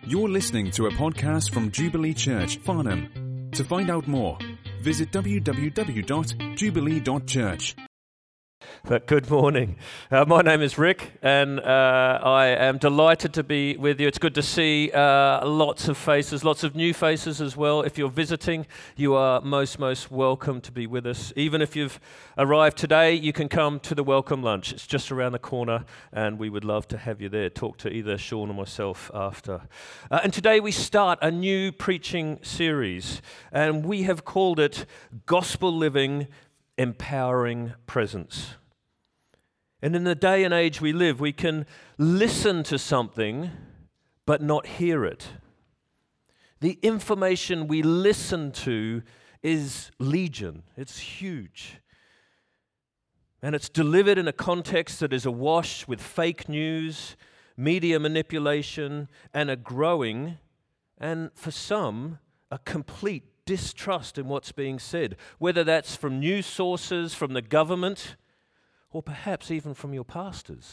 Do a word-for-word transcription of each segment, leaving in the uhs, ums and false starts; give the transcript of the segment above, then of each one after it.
You're listening to a podcast from Jubilee Church, Farnham. To find out more, visit w w w dot jubilee dot church. But good morning. Uh, my name is Rick, and uh, I am delighted to be with you. It's good to see uh, lots of faces, lots of new faces as well. If you're visiting, you are most, most welcome to be with us. Even if you've arrived today, you can come to the welcome lunch. It's just around the corner, and we would love to have you there. Talk to either Sean or myself after. Uh, and today we start a new preaching series, and we have called it Gospel Living, Empowering Presence. And in the day and age we live, we can listen to something but not hear it. The information we listen to is legion. It's huge. And it's delivered in a context that is awash with fake news, media manipulation, and a growing, and for some, a complete distrust in what's being said, whether that's from news sources, from the government, or perhaps even from your pastors.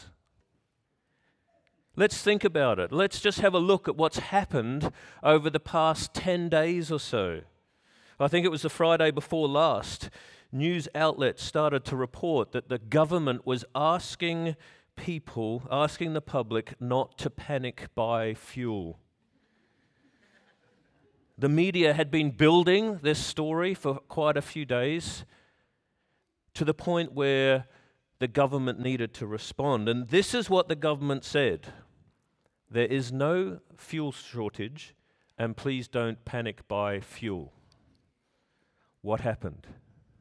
Let's think about it. Let's just have a look at what's happened over the past ten days or so. I think it was the Friday before last. News outlets started to report that the government was asking people, asking the public not to panic buy fuel. The media had been building this story for quite a few days to the point where the government needed to respond. And this is what the government said: there is no fuel shortage, and please don't panic buy fuel. What happened?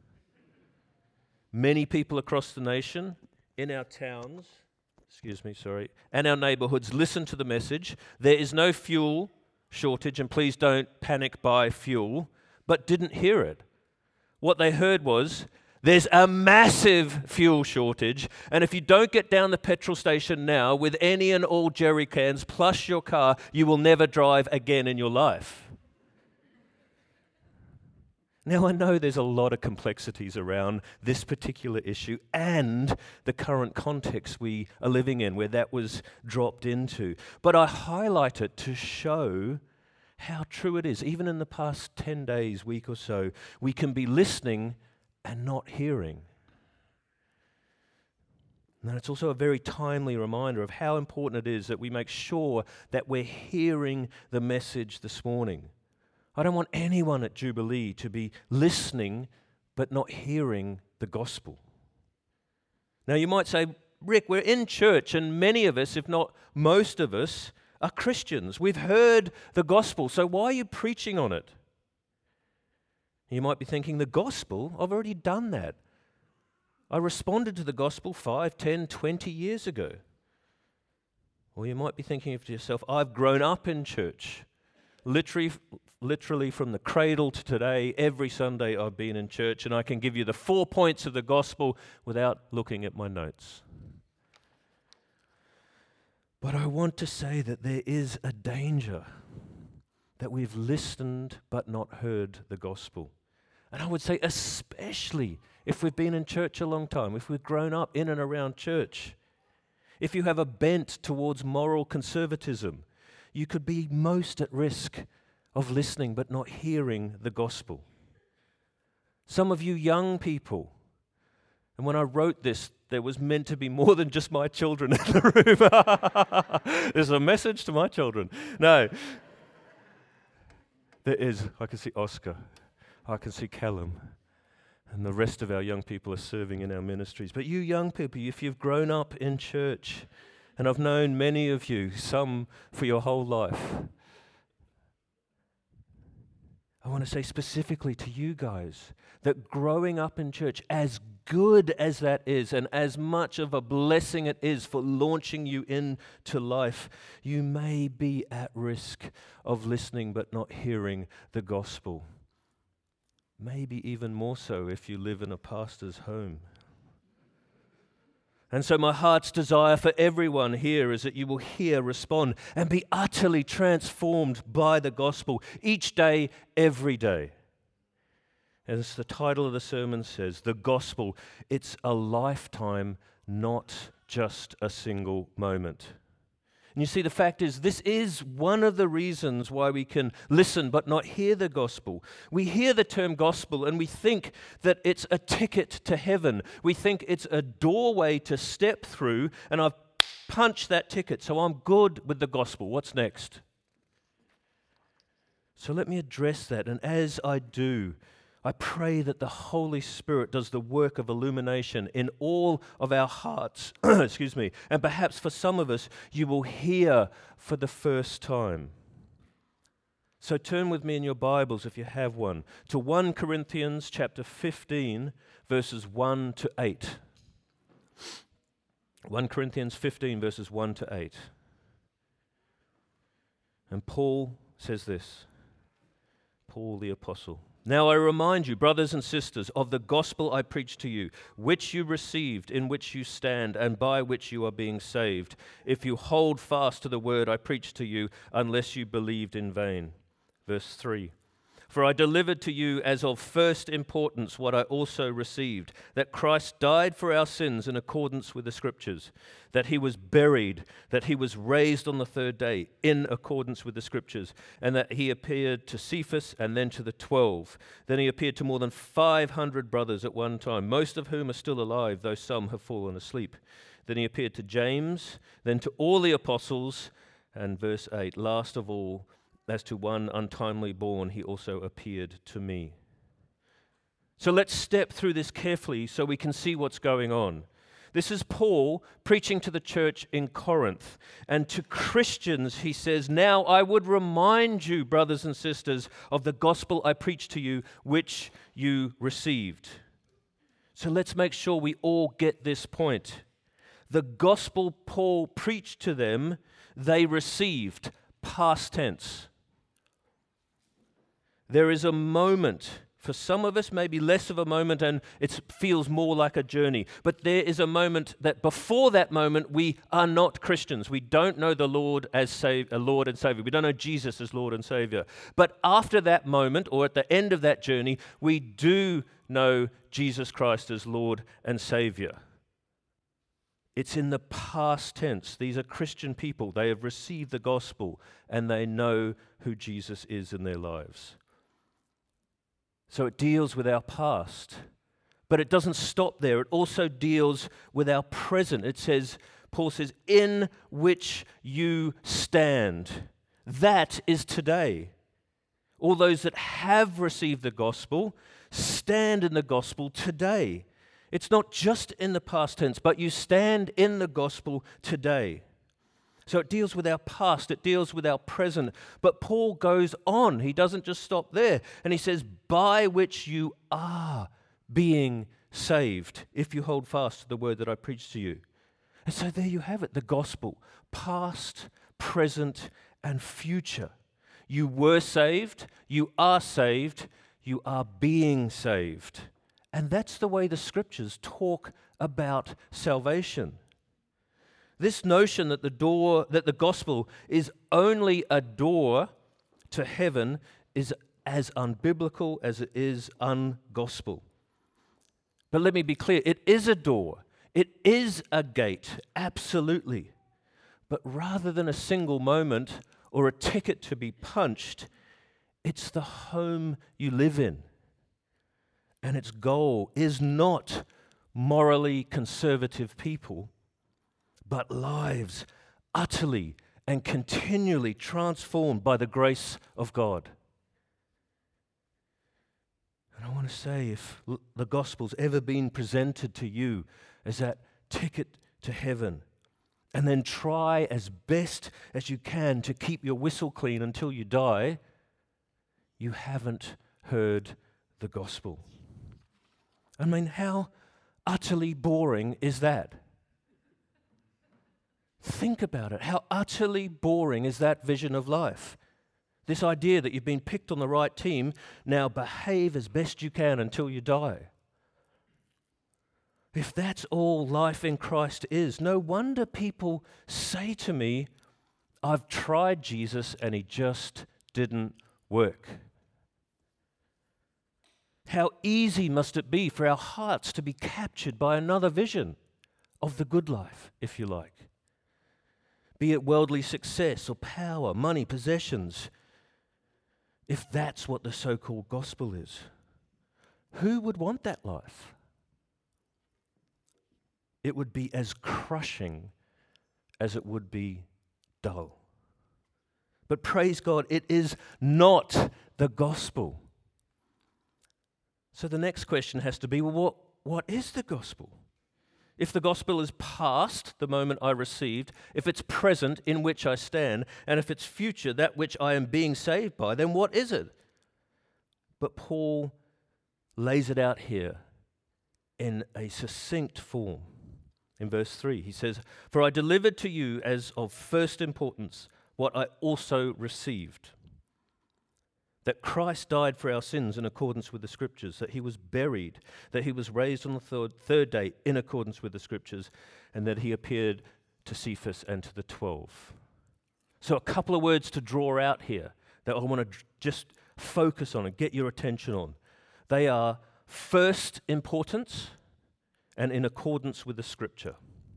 Many people across the nation, in our towns, excuse me, sorry, and our neighborhoods listened to the message, there is no fuel shortage, and please don't panic buy fuel, but didn't hear it. What they heard was, there's a massive fuel shortage, and if you don't get down the petrol station now with any and all jerry cans plus your car, you will never drive again in your life. Now, I know there's a lot of complexities around this particular issue and the current context we are living in, where that was dropped into. But I highlight it to show how true it is. Even in the past ten days, week or so, we can be listening and not hearing. And it's also a very timely reminder of how important it is that we make sure that we're hearing the message this morning. I don't want anyone at Jubilee to be listening but not hearing the gospel. Now you might say, Rick, we're in church, and many of us, if not most of us, are Christians. We've heard the gospel, so why are you preaching on it? You might be thinking, the gospel? I've already done that. I responded to the gospel five, ten, twenty years ago. Or you might be thinking to yourself, I've grown up in church. Literally, literally from the cradle to today, every Sunday I've been in church, and I can give you the four points of the gospel without looking at my notes. But I want to say that there is a danger that we've listened but not heard the gospel. And I would say especially if we've been in church a long time, if we've grown up in and around church, if you have a bent towards moral conservatism, you could be most at risk of listening but not hearing the gospel. Some of you young people, and when I wrote this, there was meant to be more than just my children in the room. There's a message to my children. No. There is. I can see Oscar. I can see Callum. And the rest of our young people are serving in our ministries. But you young people, if you've grown up in church, and I've known many of you, some for your whole life, I want to say specifically to you guys that growing up in church, as good as that is, and as much of a blessing it is for launching you into life, you may be at risk of listening but not hearing the gospel. Maybe even more so if you live in a pastor's home. And so my heart's desire for everyone here is that you will hear, respond, and be utterly transformed by the gospel each day, every day. As the title of the sermon says, the gospel, it's a lifetime, not just a single moment. And you see, the fact is, this is one of the reasons why we can listen but not hear the gospel. We hear the term gospel and we think that it's a ticket to heaven. We think it's a doorway to step through, and I've punched that ticket, so I'm good with the gospel. What's next? So let me address that, and as I do, I pray that the Holy Spirit does the work of illumination in all of our hearts, excuse me, and perhaps for some of us, you will hear for the first time. So turn with me in your Bibles, if you have one, to First Corinthians chapter fifteen, verses one to eight. First Corinthians fifteen, verses one to eight. And Paul says this, Paul the apostle. Now I remind you, brothers and sisters, of the gospel I preached to you, which you received, in which you stand, and by which you are being saved, if you hold fast to the word I preached to you, unless you believed in vain. Verse three. For I delivered to you as of first importance what I also received, that Christ died for our sins in accordance with the Scriptures, that he was buried, that he was raised on the third day in accordance with the Scriptures, and that he appeared to Cephas and then to the twelve. Then he appeared to more than five hundred brothers at one time, most of whom are still alive, though some have fallen asleep. Then he appeared to James, then to all the apostles, and verse eight, last of all, as to one untimely born, he also appeared to me. So let's step through this carefully so we can see what's going on. This is Paul preaching to the church in Corinth. And to Christians, he says, now I would remind you, brothers and sisters, of the gospel I preached to you, which you received. So let's make sure we all get this point. The gospel Paul preached to them, they received, past tense. There is a moment, for some of us maybe less of a moment, and it feels more like a journey. But there is a moment that before that moment we are not Christians. We don't know the Lord as Savior, Lord and Savior. We don't know Jesus as Lord and Savior. But after that moment, or at the end of that journey, we do know Jesus Christ as Lord and Savior. It's in the past tense. These are Christian people. They have received the gospel and they know who Jesus is in their lives. So it deals with our past, but it doesn't stop there. It also deals with our present. It says, Paul says, in which you stand. That is today. All those that have received the gospel stand in the gospel today. It's not just in the past tense, but you stand in the gospel today. So it deals with our past, it deals with our present. But Paul goes on. He doesn't just stop there. And he says, by which you are being saved, if you hold fast to the word that I preached to you. And so there you have it, the gospel, past, present, and future. You were saved, you are saved, you are being saved. And that's the way the scriptures talk about salvation. This notion that the door, that the gospel is only a door to heaven is as unbiblical as it is ungospel. But let me be clear, it is a door. It is a gate, absolutely. But rather than a single moment or a ticket to be punched, it's the home you live in. And its goal is not morally conservative people, but lives utterly and continually transformed by the grace of God. And I want to say, if l- the gospel's ever been presented to you as that ticket to heaven, and then try as best as you can to keep your whistle clean until you die, you haven't heard the gospel. I mean, how utterly boring is that? Think about it. How utterly boring is that vision of life? This idea that you've been picked on the right team, now behave as best you can until you die. If that's all life in Christ is, no wonder people say to me, I've tried Jesus and he just didn't work. How easy must it be for our hearts to be captured by another vision of the good life, if you like. be it worldly success or power, money, possessions, if that's what the so-called gospel is. Who would want that life? It would be as crushing as it would be dull. But praise God, it is not the gospel. So the next question has to be, well, what, what is the gospel? If the gospel is past, the moment I received, if it's present, in which I stand, and if it's future, that which I am being saved by, then what is it? But Paul lays it out here in a succinct form. In verse three, he says, "For I delivered to you as of first importance what I also received, that Christ died for our sins in accordance with the Scriptures, that he was buried, that he was raised on the third, third day in accordance with the Scriptures, and that he appeared to Cephas and to the twelve." So a couple of words to draw out here that I want to just focus on and get your attention on. They are first importance and in accordance with the Scripture.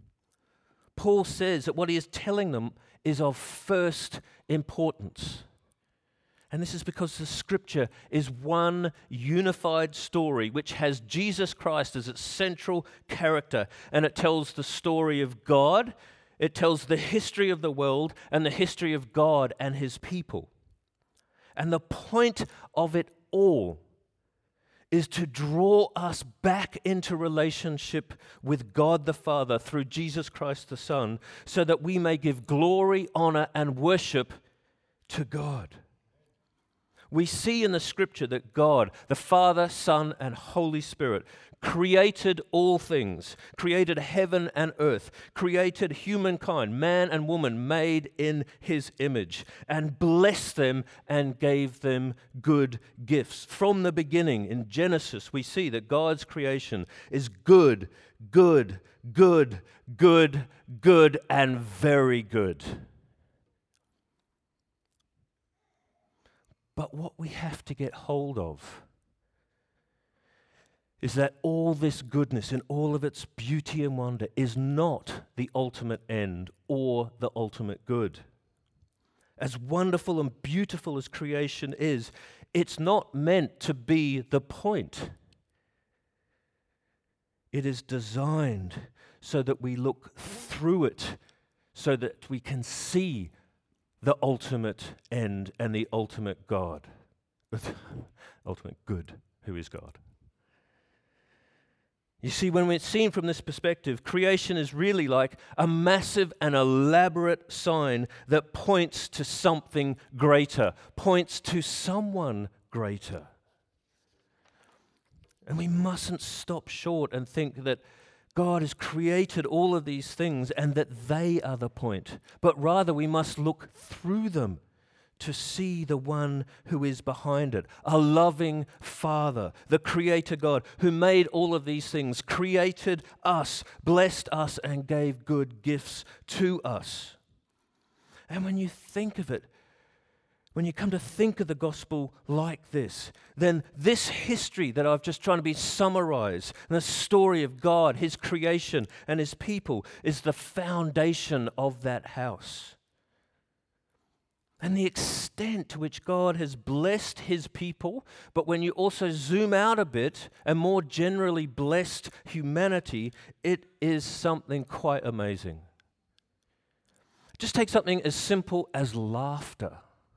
Paul says that what he is telling them is of first importance. And this is because the Scripture is one unified story which has Jesus Christ as its central character, and it tells the story of God, it tells the history of the world and the history of God and his people. And the point of it all is to draw us back into relationship with God the Father through Jesus Christ the Son, so that we may give glory, honor, and worship to God. We see in the Scripture that God, the Father, Son, and Holy Spirit, created all things, created heaven and earth, created humankind, man and woman made in his image, and blessed them and gave them good gifts. From the beginning, in Genesis, we see that God's creation is good, good, good, good, good, and very good. But what we have to get hold of is that all this goodness and all of its beauty and wonder is not the ultimate end or the ultimate good. As wonderful and beautiful as creation is, it's not meant to be the point. It is designed so that we look through it, so that we can see the ultimate end and the ultimate God, ultimate good, who is God. You see, when it's seen from this perspective, creation is really like a massive and elaborate sign that points to something greater, points to someone greater. And we mustn't stop short and think that God has created all of these things and that they are the point, but rather we must look through them to see the one who is behind it, a loving Father, the Creator God, who made all of these things, created us, blessed us, and gave good gifts to us. And when you think of it, when you come to think of the gospel like this, then this history that I've just tried to be summarized, and the story of God, his creation, and his people, is the foundation of that house. And the extent to which God has blessed his people, but when you also zoom out a bit and more generally blessed humanity, it is something quite amazing. Just take something as simple as laughter.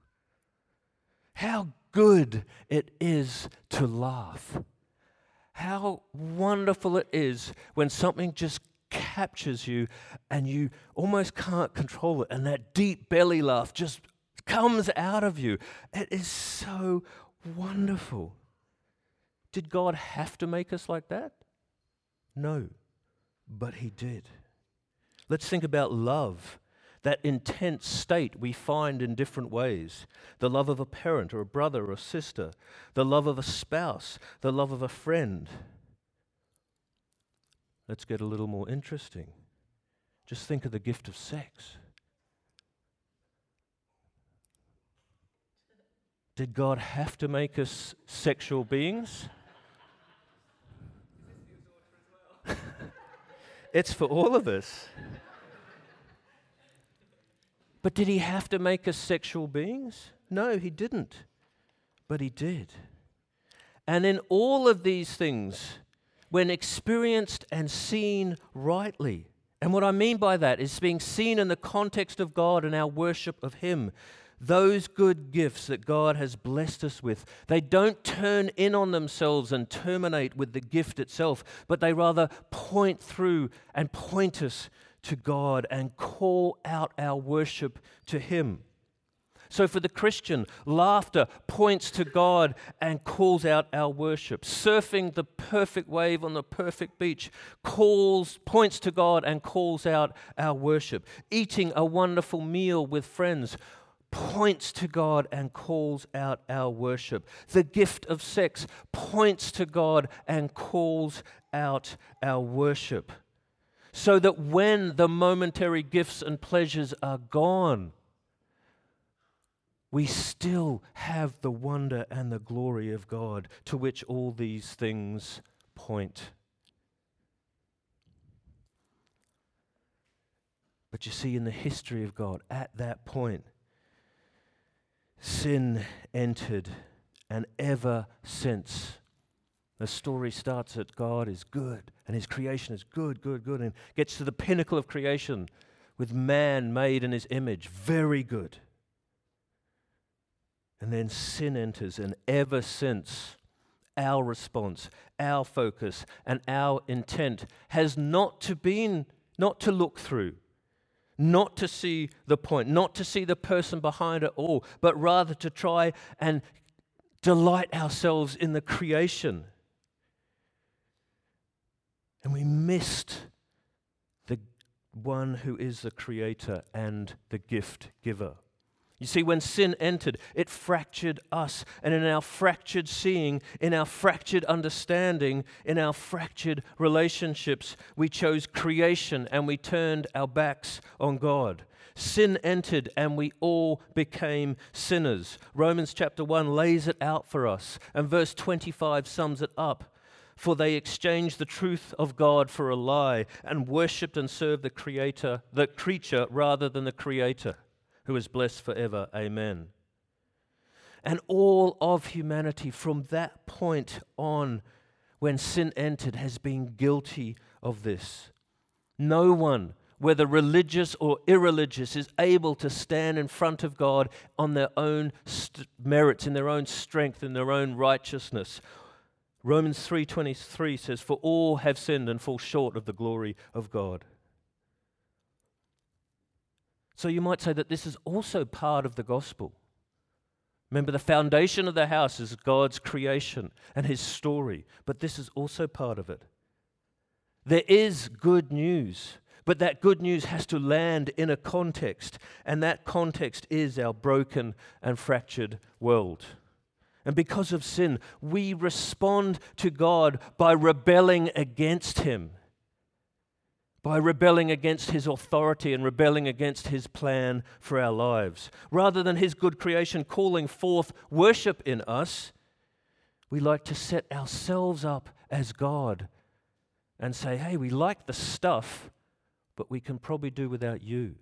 How good it is to laugh. How wonderful it is when something just captures you and you almost can't control it, and that deep belly laugh just comes out of you. It is so wonderful. Did God have to make us like that? No, but he did. Let's think about love, that intense state we find in different ways. The love of a parent or a brother or a sister, the love of a spouse, the love of a friend. Let's get a little more interesting. Just think of the gift of sex. Did God have to make us sexual beings? It's for all of us. But did he have to make us sexual beings? No, he didn't. But he did. And in all of these things, when experienced and seen rightly, and what I mean by that is being seen in the context of God and our worship of Him, those good gifts that God has blessed us with, they don't turn in on themselves and terminate with the gift itself, but they rather point through and point us to God and call out our worship to Him. So for the Christian, laughter points to God and calls out our worship. Surfing the perfect wave on the perfect beach calls, points to God and calls out our worship. Eating a wonderful meal with friends points to God and calls out our worship. The gift of sex points to God and calls out our worship. So that when the momentary gifts and pleasures are gone, we still have the wonder and the glory of God to which all these things point. But you see, in the history of God, at that point, sin entered, and ever since, the story starts that God is good, and His creation is good, good, good, and gets to the pinnacle of creation with man made in His image, very good. And then sin enters, and ever since, our response, our focus, and our intent has not to been, not to look through, not to see the point, not to see the person behind it all, but rather to try and delight ourselves in the creation. And we missed the one who is the creator and the gift giver. You see, when sin entered, it fractured us. And in our fractured seeing, in our fractured understanding, in our fractured relationships, we chose creation and we turned our backs on God. Sin entered and we all became sinners. Romans chapter one lays it out for us. And verse twenty-five sums it up. For they exchanged the truth of God for a lie and worshipped and served the creator, the creature rather than the Creator, who is blessed forever. Amen. And all of humanity from that point on, when sin entered, has been guilty of this. No one, whether religious or irreligious, is able to stand in front of God on their own st- merits, in their own strength, in their own righteousness. Romans three twenty-three says, "For all have sinned and fall short of the glory of God." So you might say that this is also part of the gospel. Remember, the foundation of the house is God's creation and His story, but this is also part of it. There is good news, but that good news has to land in a context, and that context is our broken and fractured world. And because of sin, we respond to God by rebelling against Him, by rebelling against His authority and rebelling against His plan for our lives. Rather than His good creation calling forth worship in us, we like to set ourselves up as God and say, hey, we like the stuff, but we can probably do without you.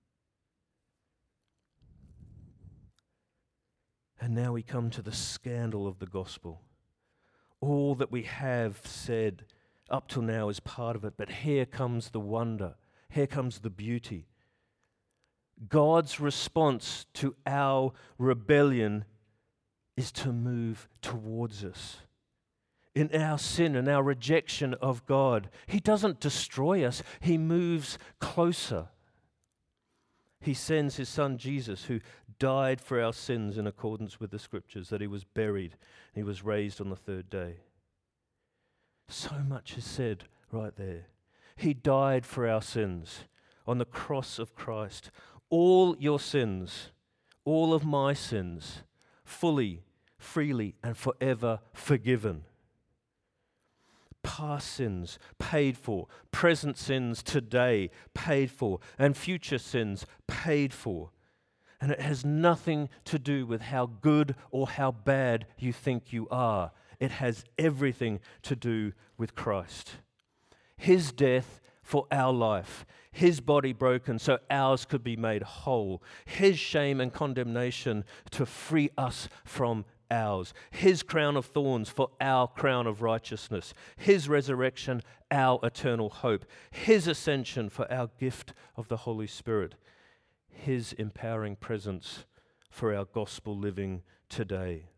And now we come to the scandal of the gospel. All that we have said up till now is part of it, but here comes the wonder. Here comes the beauty. God's response to our rebellion is to move towards us. In our sin and our rejection of God, He doesn't destroy us, He moves closer. He sends His Son Jesus, who died for our sins in accordance with the Scriptures, that He was buried and He was raised on the third day. So much is said right there. He died for our sins on the cross of Christ. All your sins, all of my sins, fully, freely, and forever forgiven. Past sins paid for, present sins today paid for, and future sins paid for. And it has nothing to do with how good or how bad you think you are. It has everything to do with Christ. His death for our life. His body broken so ours could be made whole. His shame and condemnation to free us from ours. His crown of thorns for our crown of righteousness. His resurrection, our eternal hope. His ascension for our gift of the Holy Spirit. His empowering presence for our gospel living today.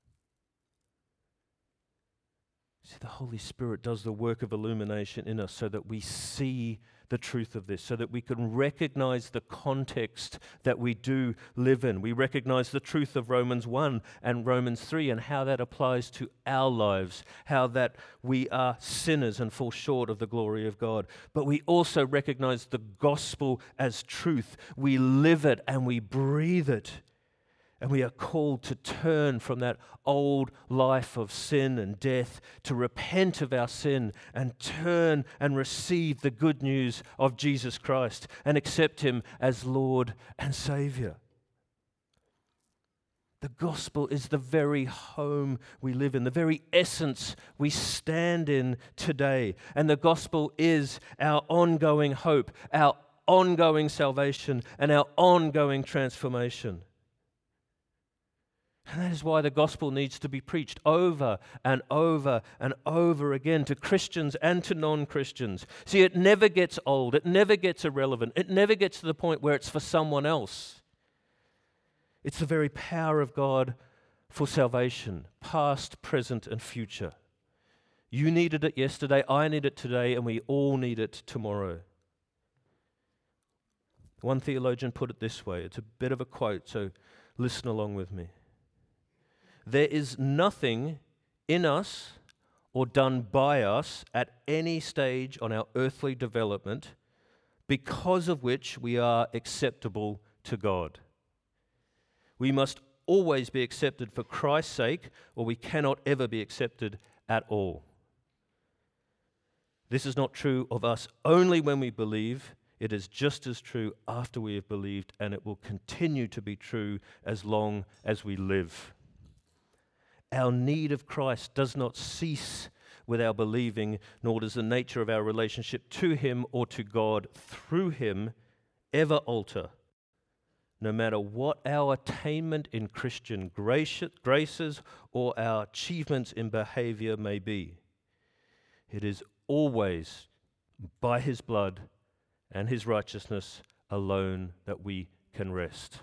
See, the Holy Spirit does the work of illumination in us so that we see the truth of this, so that we can recognize the context that we do live in. We recognize the truth of Romans one and Romans three and how that applies to our lives, how that we are sinners and fall short of the glory of God. But we also recognize the gospel as truth. We live it and we breathe it. And we are called to turn from that old life of sin and death, to repent of our sin and turn and receive the good news of Jesus Christ and accept Him as Lord and Savior. The gospel is the very home we live in, the very essence we stand in today. And the gospel is our ongoing hope, our ongoing salvation, and our ongoing transformation. And that is why the gospel needs to be preached over and over and over again to Christians and to non-Christians. See, it never gets old. It never gets irrelevant. It never gets to the point where it's for someone else. It's the very power of God for salvation, past, present, and future. You needed it yesterday, I need it today, and we all need it tomorrow. One theologian put it this way. It's a bit of a quote, so listen along with me. There is nothing in us or done by us at any stage on our earthly development because of which we are acceptable to God. We must always be accepted for Christ's sake, or we cannot ever be accepted at all. This is not true of us only when we believe. It is just as true after we have believed, and it will continue to be true as long as we live. Our need of Christ does not cease with our believing, nor does the nature of our relationship to Him or to God through Him ever alter, no matter what our attainment in Christian graces or our achievements in behavior may be. It is always by His blood and His righteousness alone that we can rest.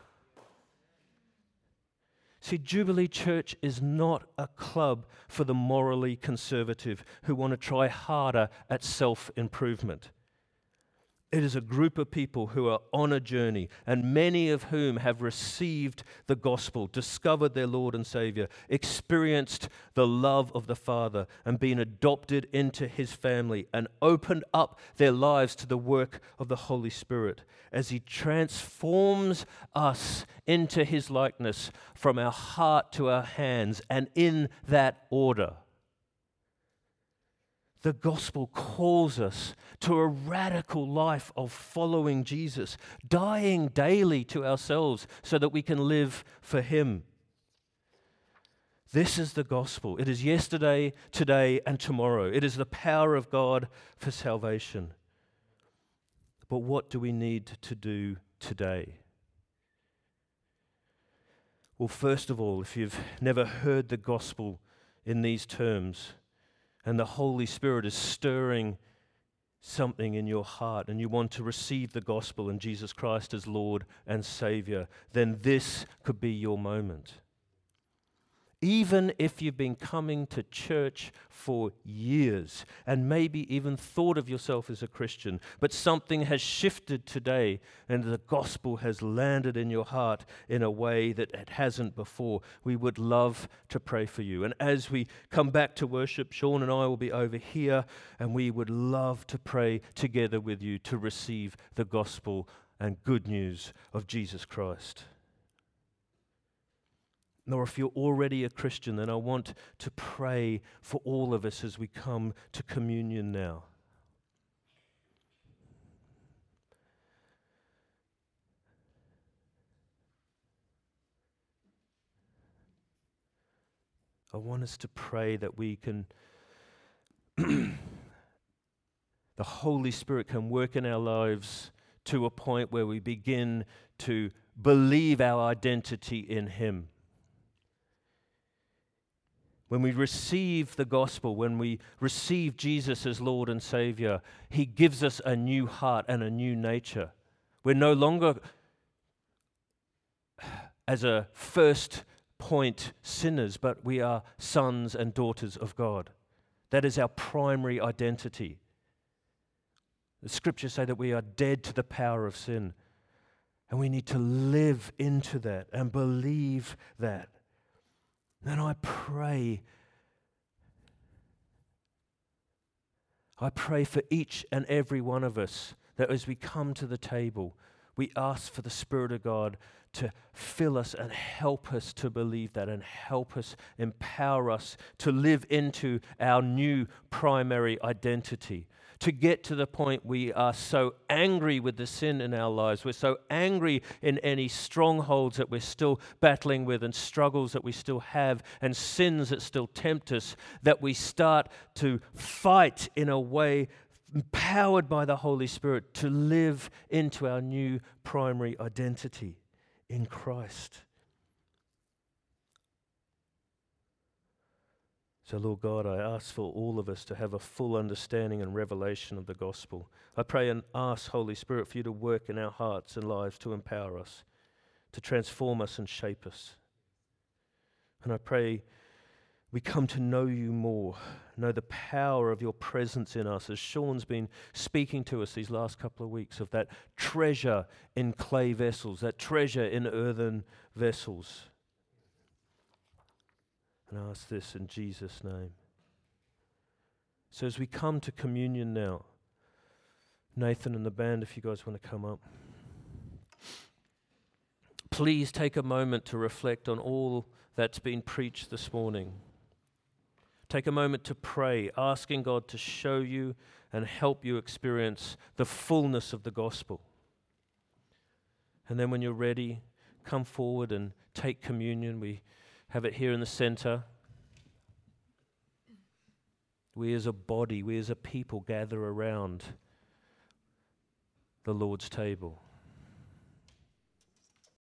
See, Jubilee Church is not a club for the morally conservative who want to try harder at self-improvement. It is a group of people who are on a journey, and many of whom have received the gospel, discovered their Lord and Savior, experienced the love of the Father, and been adopted into His family, and opened up their lives to the work of the Holy Spirit as He transforms us into His likeness from our heart to our hands, and in that order. The gospel calls us to a radical life of following Jesus, dying daily to ourselves so that we can live for Him. This is the gospel. It is yesterday, today, and tomorrow. It is the power of God for salvation. But what do we need to do today? Well, first of all, if you've never heard the gospel in these terms, and the Holy Spirit is stirring something in your heart, and you want to receive the gospel and Jesus Christ as Lord and Savior, then this could be your moment. Even if you've been coming to church for years and maybe even thought of yourself as a Christian, but something has shifted today and the gospel has landed in your heart in a way that it hasn't before, we would love to pray for you. And as we come back to worship, Sean and I will be over here, and we would love to pray together with you to receive the gospel and good news of Jesus Christ. Nor if you're already a Christian, then I want to pray for all of us as we come to communion now. I want us to pray that we can the Holy Spirit can work in our lives to a point where we begin to believe our identity in Him. When we receive the gospel, when we receive Jesus as Lord and Savior, He gives us a new heart and a new nature. We're no longer, as a first point, sinners, but we are sons and daughters of God. That is our primary identity. The scriptures say that we are dead to the power of sin, and we need to live into that and believe that. And I pray, I pray for each and every one of us that as we come to the table, we ask for the Spirit of God to fill us and help us to believe that, and help us, empower us to live into our new primary identity. To get to the point we are so angry with the sin in our lives, we're so angry in any strongholds that we're still battling with, and struggles that we still have, and sins that still tempt us, that we start to fight in a way empowered by the Holy Spirit to live into our new primary identity in Christ. So, Lord God, I ask for all of us to have a full understanding and revelation of the gospel. I pray and ask, Holy Spirit, for you to work in our hearts and lives to empower us, to transform us and shape us. And I pray we come to know you more, know the power of your presence in us, as Sean's been speaking to us these last couple of weeks, of that treasure in clay vessels, that treasure in earthen vessels. And I ask this in Jesus' name. So as we come to communion now, Nathan and the band, if you guys want to come up, please take a moment to reflect on all that's been preached this morning. Take a moment to pray, asking God to show you and help you experience the fullness of the gospel. And then when you're ready, come forward and take communion. We have it here in the center. We as a body, we as a people gather around the Lord's table.